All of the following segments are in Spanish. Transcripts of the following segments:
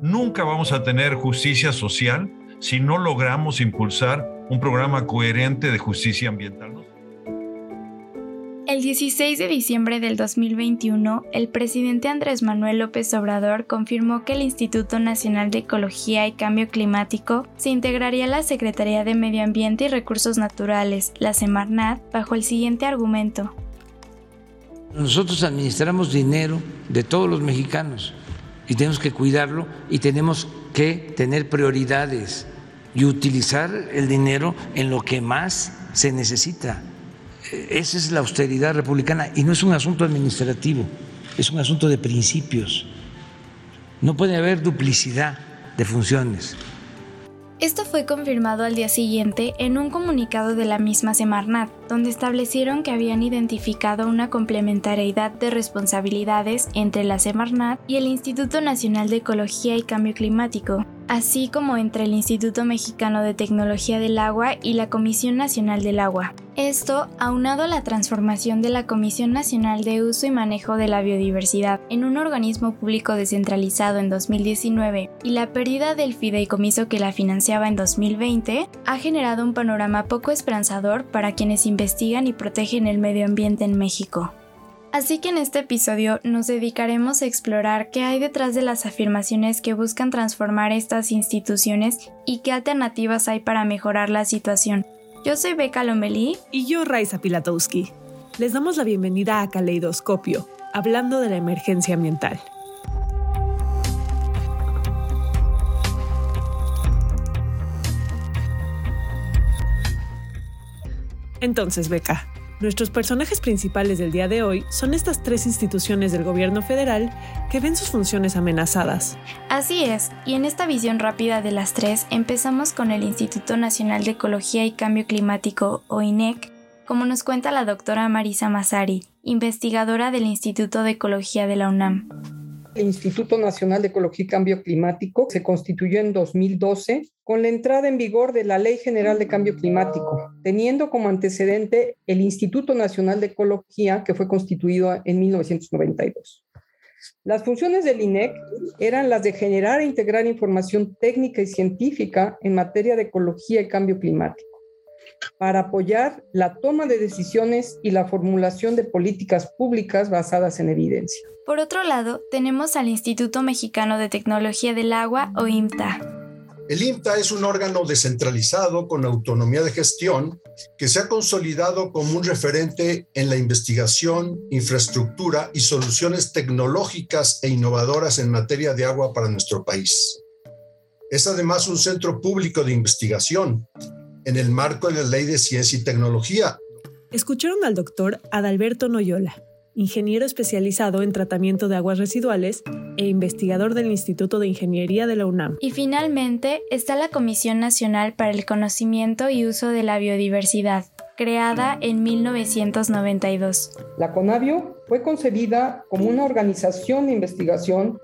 Nunca vamos a tener justicia social si no logramos impulsar un programa coherente de justicia ambiental. El 16 de diciembre del 2021, el presidente Andrés Manuel López Obrador confirmó que el Instituto Nacional de Ecología y Cambio Climático se integraría a la Secretaría de Medio Ambiente y Recursos Naturales, la Semarnat, bajo el siguiente argumento. Nosotros administramos dinero de todos los mexicanos y tenemos que cuidarlo y tenemos que tener prioridades y utilizar el dinero en lo que más se necesita. Esa es la austeridad republicana y no es un asunto administrativo, es un asunto de principios. No puede haber duplicidad de funciones. Esto fue confirmado al día siguiente en un comunicado de la misma Semarnat, donde establecieron que habían identificado una complementariedad de responsabilidades entre la Semarnat y el Instituto Nacional de Ecología y Cambio Climático, así como entre el Instituto Mexicano de Tecnología del Agua y la Comisión Nacional del Agua. Esto, aunado a la transformación de la Comisión Nacional de Uso y Manejo de la Biodiversidad en un organismo público descentralizado en 2019 y la pérdida del fideicomiso que la financiaba en 2020, ha generado un panorama poco esperanzador para quienes investigan y protegen el medio ambiente en México. Así que en este episodio nos dedicaremos a explorar qué hay detrás de las afirmaciones que buscan transformar estas instituciones y qué alternativas hay para mejorar la situación. Yo soy Becca Lomelí. Y yo, Raiza Pilatowski. Les damos la bienvenida a Caleidoscopio, hablando de la emergencia ambiental. Entonces, Becca, nuestros personajes principales del día de hoy son estas tres instituciones del gobierno federal que ven sus funciones amenazadas. Así es, y en esta visión rápida de las tres empezamos con el Instituto Nacional de Ecología y Cambio Climático, o INEC, como nos cuenta la doctora Marisa Massari, investigadora del Instituto de Ecología de la UNAM. El Instituto Nacional de Ecología y Cambio Climático se constituyó en 2012 con la entrada en vigor de la Ley General de Cambio Climático, teniendo como antecedente el Instituto Nacional de Ecología, que fue constituido en 1992. Las funciones del INEC eran las de generar e integrar información técnica y científica en materia de ecología y cambio climático, para apoyar la toma de decisiones y la formulación de políticas públicas basadas en evidencia. Por otro lado, tenemos al Instituto Mexicano de Tecnología del Agua, o IMTA. El IMTA es un órgano descentralizado con autonomía de gestión que se ha consolidado como un referente en la investigación, infraestructura y soluciones tecnológicas e innovadoras en materia de agua para nuestro país. Es además un centro público de investigación en el marco de la Ley de Ciencia y Tecnología. Escucharon al doctor Adalberto Noyola, ingeniero especializado en tratamiento de aguas residuales e investigador del Instituto de Ingeniería de la UNAM. Y finalmente está la Comisión Nacional para el Conocimiento y Uso de la Biodiversidad, creada en 1992. La CONABIO fue concebida como una organización de investigación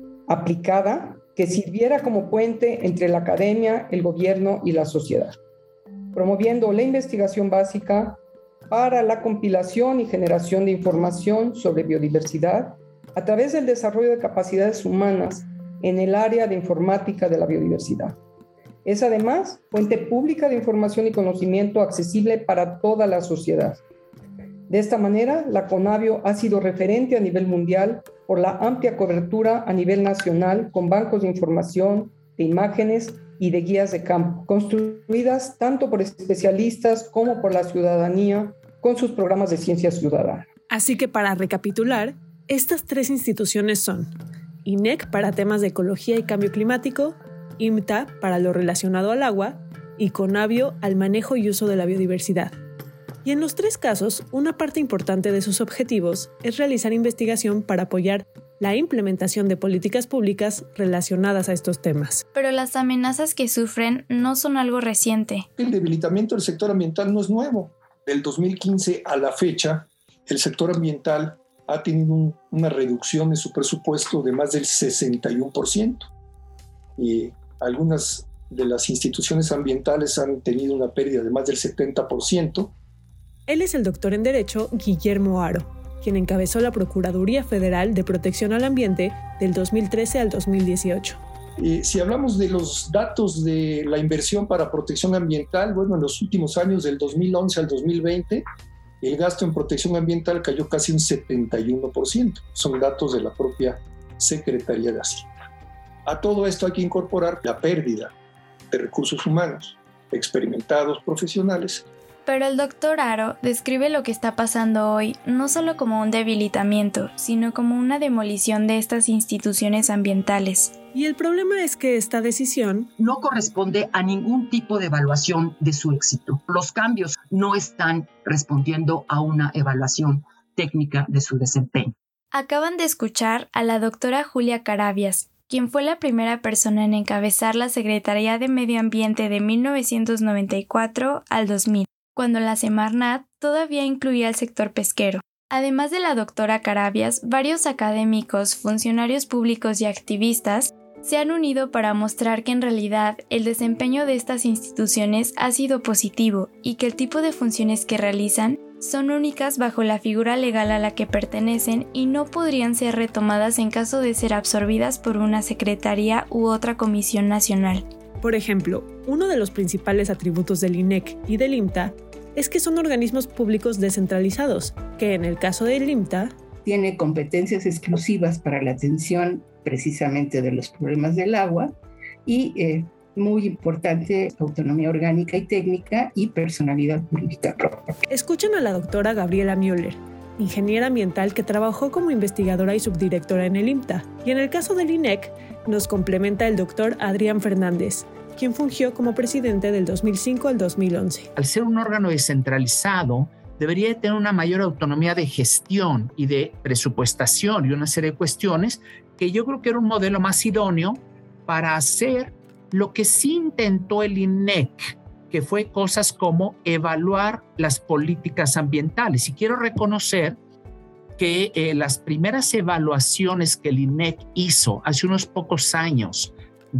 aplicada que sirviera como puente entre la academia, el gobierno y la sociedad, promoviendo la investigación básica para la compilación y generación de información sobre biodiversidad a través del desarrollo de capacidades humanas en el área de informática de la biodiversidad. Es además fuente pública de información y conocimiento accesible para toda la sociedad. De esta manera, la CONABIO ha sido referente a nivel mundial por la amplia cobertura a nivel nacional con bancos de información, de imágenes y de guías de campo, construidas tanto por especialistas como por la ciudadanía con sus programas de ciencia ciudadana. Así que para recapitular, estas tres instituciones son INEC para temas de ecología y cambio climático, IMTA para lo relacionado al agua y CONABIO al manejo y uso de la biodiversidad. Y en los tres casos, una parte importante de sus objetivos es realizar investigación para apoyar la implementación de políticas públicas relacionadas a estos temas. Pero las amenazas que sufren no son algo reciente. El debilitamiento del sector ambiental no es nuevo. Del 2015 a la fecha, el sector ambiental ha tenido una reducción de su presupuesto de más del 61%. Y algunas de las instituciones ambientales han tenido una pérdida de más del 70%. Él es el doctor en Derecho Guillermo Haro, quien encabezó la Procuraduría Federal de Protección al Ambiente del 2013 al 2018. Si hablamos de los datos de la inversión para protección ambiental, bueno, en los últimos años, del 2011 al 2020, el gasto en protección ambiental cayó casi un 71%. Son datos de la propia Secretaría de Hacienda. A todo esto hay que incorporar la pérdida de recursos humanos, experimentados, profesionales. Pero el doctor Haro describe lo que está pasando hoy no solo como un debilitamiento, sino como una demolición de estas instituciones ambientales. Y el problema es que esta decisión no corresponde a ningún tipo de evaluación de su éxito. Los cambios no están respondiendo a una evaluación técnica de su desempeño. Acaban de escuchar a la doctora Julia Carabias, quien fue la primera persona en encabezar la Secretaría de Medio Ambiente de 1994 al 2000, cuando la Semarnat todavía incluía el sector pesquero. Además de la doctora Carabias, varios académicos, funcionarios públicos y activistas se han unido para mostrar que en realidad el desempeño de estas instituciones ha sido positivo y que el tipo de funciones que realizan son únicas bajo la figura legal a la que pertenecen y no podrían ser retomadas en caso de ser absorbidas por una secretaría u otra comisión nacional. Por ejemplo, uno de los principales atributos del INEC y del IMTA es que son organismos públicos descentralizados, que en el caso del IMTA tiene competencias exclusivas para la atención precisamente de los problemas del agua y muy importante, autonomía orgánica y técnica y personalidad jurídica propia. Escuchen a la doctora Gabriela Müller, ingeniera ambiental que trabajó como investigadora y subdirectora en el IMTA. Y en el caso del INEC, nos complementa el doctor Adrián Fernández, quien fungió como presidente del 2005 al 2011. Al ser un órgano descentralizado, debería tener una mayor autonomía de gestión y de presupuestación y una serie de cuestiones que yo creo que era un modelo más idóneo para hacer lo que sí intentó el INEC, que fue cosas como evaluar las políticas ambientales. Y quiero reconocer que las primeras evaluaciones que el INEC hizo hace unos pocos años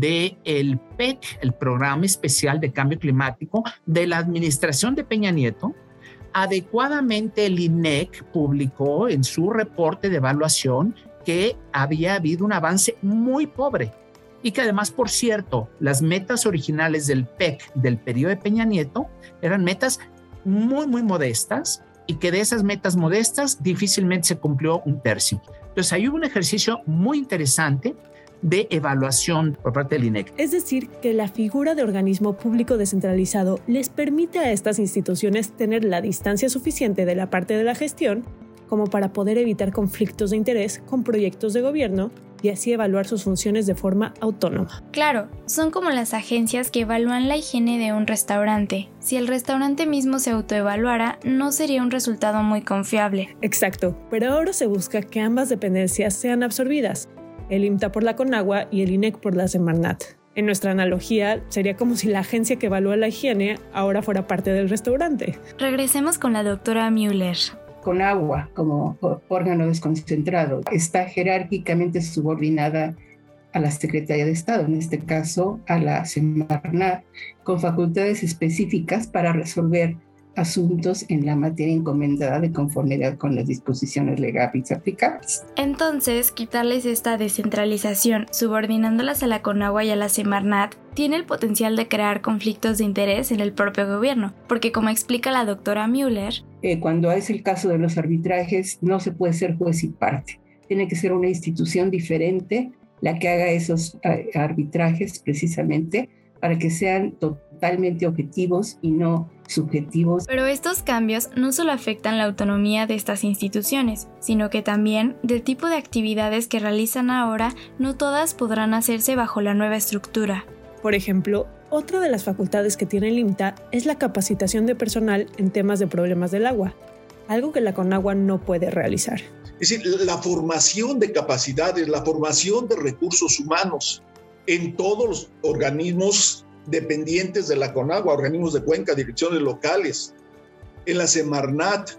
del PEC, el Programa Especial de Cambio Climático, de la administración de Peña Nieto, adecuadamente el INEC publicó en su reporte de evaluación que había habido un avance muy pobre y que además, por cierto, las metas originales del PEC del periodo de Peña Nieto eran metas muy modestas y que de esas metas modestas difícilmente se cumplió un tercio. Entonces ahí hubo un ejercicio muy interesante de evaluación por parte del INEC. Es decir, que la figura de organismo público descentralizado les permite a estas instituciones tener la distancia suficiente de la parte de la gestión como para poder evitar conflictos de interés con proyectos de gobierno y así evaluar sus funciones de forma autónoma. Claro, son como las agencias que evalúan la higiene de un restaurante. Si el restaurante mismo se autoevaluara, no sería un resultado muy confiable. Exacto, pero ahora se busca que ambas dependencias sean absorbidas, el IMTA por la CONAGUA y el INEC por la Semarnat. En nuestra analogía, sería como si la agencia que evalúa la higiene ahora fuera parte del restaurante. Regresemos con la doctora Müller. CONAGUA, como órgano desconcentrado, está jerárquicamente subordinada a la Secretaría de Estado, en este caso a la Semarnat, con facultades específicas para resolver asuntos en la materia encomendada de conformidad con las disposiciones legales aplicables. Entonces, quitarles esta descentralización, subordinándolas a la CONAGUA y a la Semarnat, tiene el potencial de crear conflictos de interés en el propio gobierno, porque como explica la doctora Müller, cuando es el caso de los arbitrajes, no se puede ser juez y parte. Tiene que ser una institución diferente la que haga esos arbitrajes precisamente para que sean totalmente objetivos y no subjetivos. Pero estos cambios no solo afectan la autonomía de estas instituciones, sino que también del tipo de actividades que realizan ahora, no todas podrán hacerse bajo la nueva estructura. Por ejemplo, otra de las facultades que tiene el IMTA es la capacitación de personal en temas de problemas del agua, algo que la CONAGUA no puede realizar. Es decir, la formación de capacidades, la formación de recursos humanos en todos los organismos dependientes de la CONAGUA, organismos de cuenca, direcciones locales, en la Semarnat,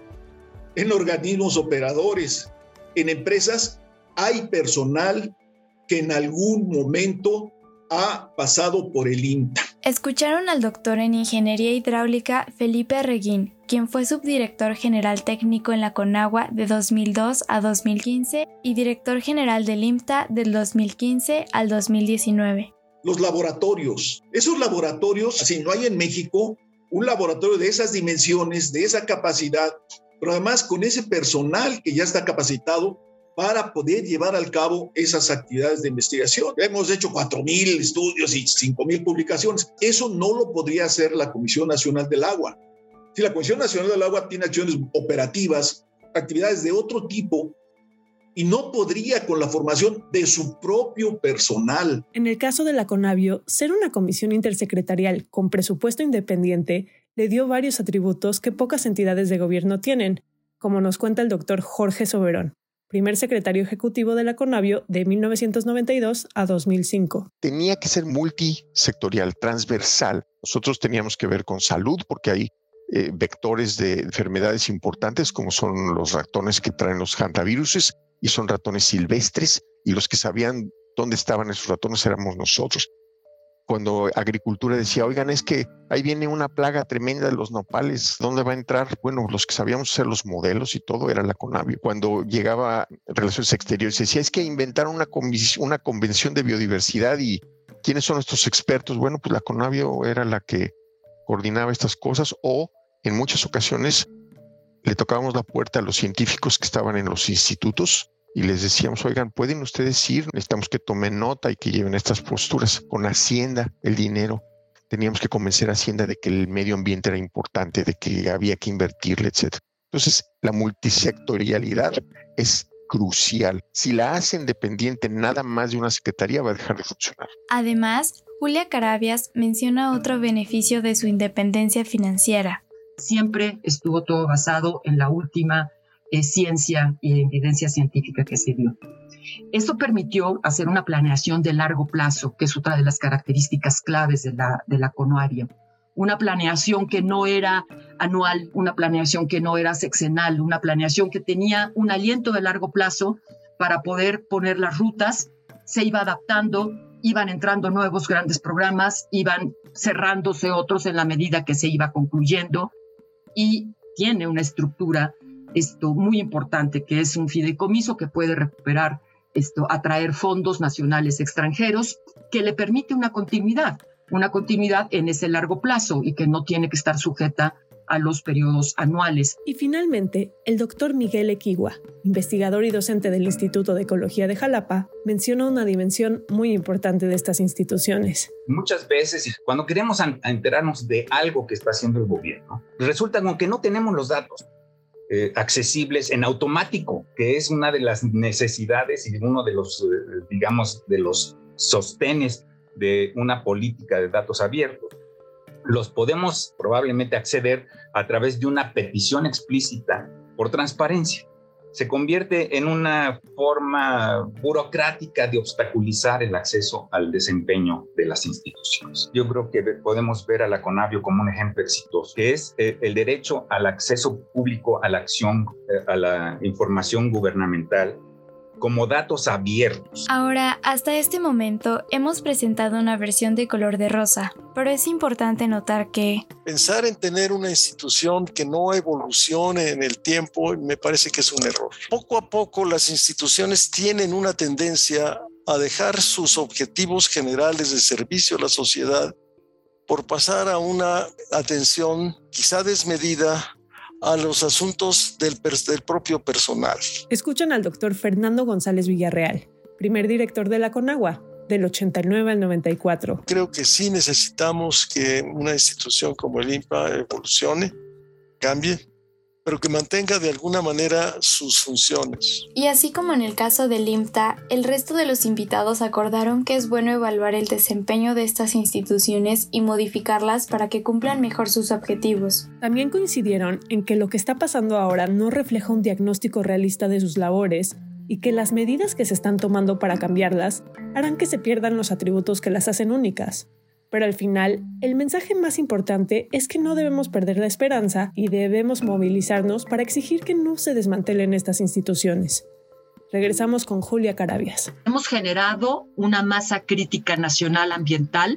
en organismos operadores, en empresas, hay personal que en algún momento ha pasado por el IMTA. Escucharon al doctor en Ingeniería Hidráulica Felipe Arreguín, quien fue subdirector general técnico en la Conagua de 2002 a 2015 y director general del IMTA del 2015 al 2019. Los laboratorios. Esos laboratorios, si no hay en México un laboratorio de esas dimensiones, de esa capacidad, pero además con ese personal que ya está capacitado para poder llevar al cabo esas actividades de investigación. Hemos hecho 4,000 estudios y 5,000 publicaciones. Eso no lo podría hacer la Comisión Nacional del Agua. Si la Comisión Nacional del Agua tiene acciones operativas, actividades de otro tipo, y no podría con la formación de su propio personal. En el caso de la Conavio, ser una comisión intersecretarial con presupuesto independiente le dio varios atributos que pocas entidades de gobierno tienen, como nos cuenta el doctor Jorge Soberón, primer secretario ejecutivo de la Conavio de 1992 a 2005. Tenía que ser multisectorial, transversal. Nosotros teníamos que ver con salud porque hay vectores de enfermedades importantes como son los ratones que traen los hantaviruses y son ratones silvestres y los que sabían dónde estaban esos ratones éramos nosotros. Cuando Agricultura decía, oigan, es que ahí viene una plaga tremenda de los nopales, ¿dónde va a entrar? Bueno, los que sabíamos hacer los modelos y todo era la Conavio. Cuando llegaba Relaciones Exteriores, decía, es que inventaron una convención de biodiversidad y ¿quiénes son estos expertos? Bueno, pues la Conavio era la que coordinaba estas cosas o en muchas ocasiones le tocábamos la puerta a los científicos que estaban en los institutos y les decíamos, oigan, ¿pueden ustedes ir? Necesitamos que tomen nota y que lleven estas posturas. Con Hacienda, el dinero, teníamos que convencer a Hacienda de que el medio ambiente era importante, de que había que invertirle, etc. Entonces, la multisectorialidad es crucial. Si la hacen dependiente nada más de una secretaría, va a dejar de funcionar. Además, Julia Carabias menciona otro beneficio de su independencia financiera. Siempre estuvo todo basado en la última ciencia y evidencia científica que se dio. Esto permitió hacer una planeación de largo plazo, que es otra de las características claves de la Conavio. Una planeación que no era anual, una planeación que no era sexenal, una planeación que tenía un aliento de largo plazo para poder poner las rutas, se iba adaptando, iban entrando nuevos grandes programas, iban cerrándose otros en la medida que se iba concluyendo y tiene una estructura muy importante, que es un fideicomiso que puede recuperar, atraer fondos nacionales extranjeros, que le permite una continuidad en ese largo plazo y que no tiene que estar sujeta a los periodos anuales. Y finalmente, el doctor Miguel Equigua, investigador y docente del Instituto de Ecología de Jalapa, menciona una dimensión muy importante de estas instituciones. Muchas veces, cuando queremos enterarnos de algo que está haciendo el gobierno, resulta como que no tenemos los datos accesibles en automático, que es una de las necesidades y uno de los, de los sostenes de una política de datos abiertos. Los podemos probablemente acceder a través de una petición explícita por transparencia. Se convierte en una forma burocrática de obstaculizar el acceso al desempeño de las instituciones. Yo creo que podemos ver a la Conavio como un ejemplo exitoso, que es el derecho al acceso público a la acción, a la información gubernamental, como datos abiertos. Ahora, hasta este momento, hemos presentado una versión de color de rosa, pero es importante notar que pensar en tener una institución que no evolucione en el tiempo me parece que es un error. Poco a poco las instituciones tienen una tendencia a dejar sus objetivos generales de servicio a la sociedad por pasar a una atención quizá desmedida a los asuntos del propio personal. Escuchan al doctor Fernando González Villarreal, primer director de la Conagua, del 89 al 94. Creo que sí necesitamos que una institución como el INPA evolucione, cambie, pero que mantenga de alguna manera sus funciones. Y así como en el caso del IMTA, el resto de los invitados acordaron que es bueno evaluar el desempeño de estas instituciones y modificarlas para que cumplan mejor sus objetivos. También coincidieron en que lo que está pasando ahora no refleja un diagnóstico realista de sus labores y que las medidas que se están tomando para cambiarlas harán que se pierdan los atributos que las hacen únicas. Pero al final, el mensaje más importante es que no debemos perder la esperanza y debemos movilizarnos para exigir que no se desmantelen estas instituciones. Regresamos con Julia Carabias. Hemos generado una masa crítica nacional ambiental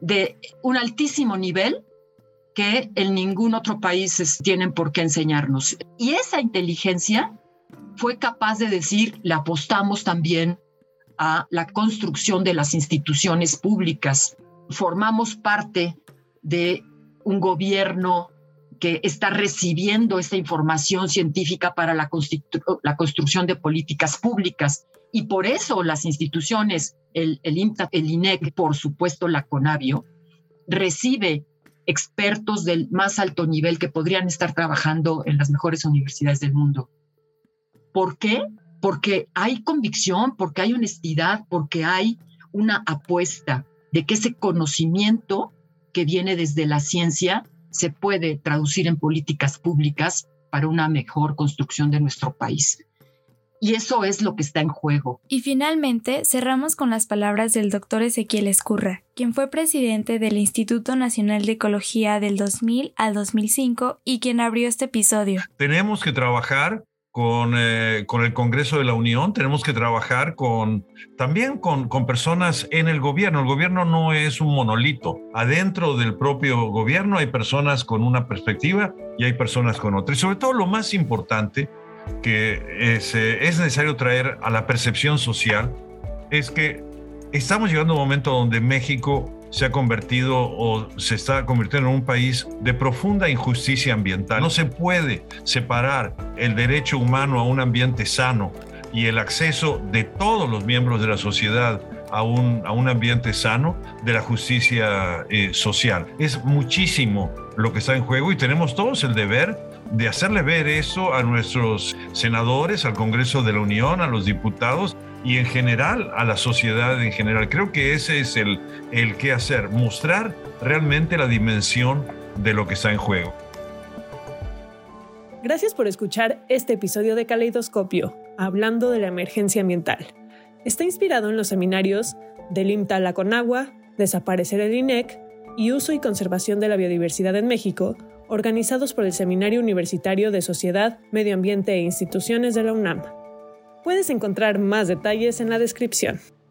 de un altísimo nivel que en ningún otro país tienen por qué enseñarnos. Y esa inteligencia fue capaz de decir, le apostamos también a la construcción de las instituciones públicas. Formamos parte de un gobierno que está recibiendo esta información científica para la construcción de políticas públicas. Y por eso las instituciones, el IMTA, el INEC, por supuesto la CONABIO, recibe expertos del más alto nivel que podrían estar trabajando en las mejores universidades del mundo. ¿Por qué? Porque hay convicción, porque hay honestidad, porque hay una apuesta de que ese conocimiento que viene desde la ciencia se puede traducir en políticas públicas para una mejor construcción de nuestro país. Y eso es lo que está en juego. Y finalmente cerramos con las palabras del doctor Ezequiel Ezcurra, quien fue presidente del Instituto Nacional de Ecología del 2000 al 2005 y quien abrió este episodio. Tenemos que trabajar con el Congreso de la Unión, tenemos que trabajar también con personas en el gobierno. El gobierno no es un monolito. Adentro del propio gobierno hay personas con una perspectiva y hay personas con otra. Y sobre todo lo más importante que es necesario traer a la percepción social es que estamos llegando a un momento donde México se ha convertido o se está convirtiendo en un país de profunda injusticia ambiental. No se puede separar el derecho humano a un ambiente sano y el acceso de todos los miembros de la sociedad a un ambiente sano de la justicia social. Es muchísimo lo que está en juego y tenemos todos el deber de hacerle ver eso a nuestros senadores, al Congreso de la Unión, a los diputados y en general a la sociedad en general. Creo que ese es el qué hacer, mostrar realmente la dimensión de lo que está en juego. Gracias por escuchar este episodio de Caleidoscopio, hablando de la emergencia ambiental. Está inspirado en los seminarios del IMTA La Conagua, Desaparecer el INEC y Uso y Conservación de la Biodiversidad en México, organizados por el Seminario Universitario de Sociedad, Medio Ambiente e Instituciones de la UNAM. Puedes encontrar más detalles en la descripción.